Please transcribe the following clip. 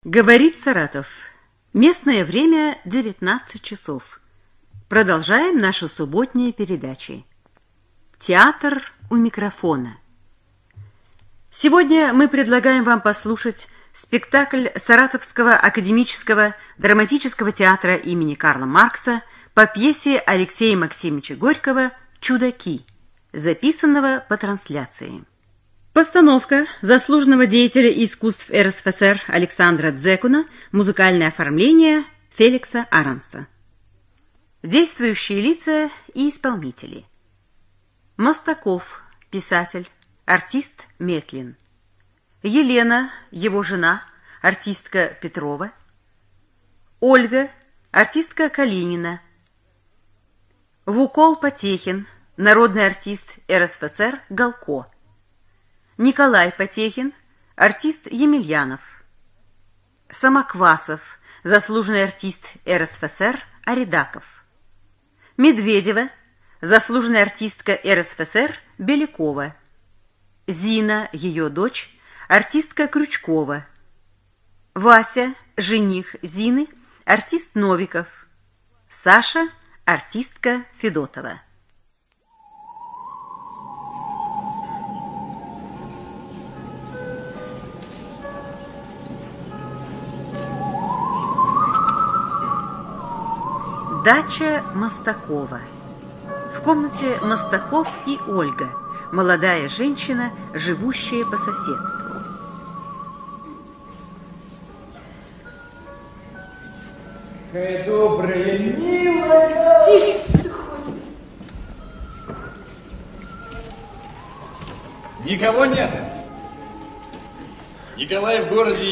Говорит Саратов. Местное время 19 часов. Продолжаем наши субботние передачи. Театр у микрофона. Сегодня мы предлагаем вам послушать спектакль Саратовского академического драматического театра имени Карла Маркса по пьесе Алексея Максимовича Горького «Чудаки», записанного по трансляции. Постановка заслуженного деятеля искусств РСФСР Александра Дзекуна, музыкальное оформление Феликса Аранса. Действующие лица и исполнители. Мостаков, писатель, артист Метлин. Елена, его жена, артистка Петрова. Ольга, артистка Калинина. Вукол Потехин, народный артист РСФСР Галко. Николай Потехин, артист Емельянов. Самоквасов, заслуженный артист РСФСР Аридаков. Медведева, заслуженная артистка РСФСР Белякова. Зина, ее дочь, артистка Крючкова. Вася, жених Зины, артист Новиков. Саша, артистка Федотова. Дача Мостакова. В комнате Мостаков и Ольга, молодая женщина, живущая по соседству. Какая добрая, милая. Тише, доходим. Никого нет. Николай в городе